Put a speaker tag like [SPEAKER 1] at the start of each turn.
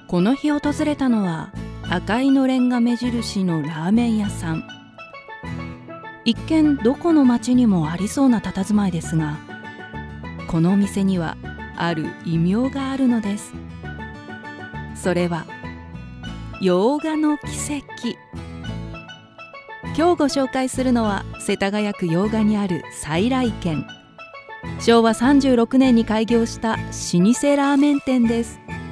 [SPEAKER 1] この日訪れたのは赤いのれんが目印のラーメン屋さん。一見どこの町にもありそうな佇まいですが、このお店にはある異名があるのです。それは洋画の奇跡。今日ご紹介するのは世田谷区洋画にある菜来軒。昭和36年に開業した老舗ラーメン店です。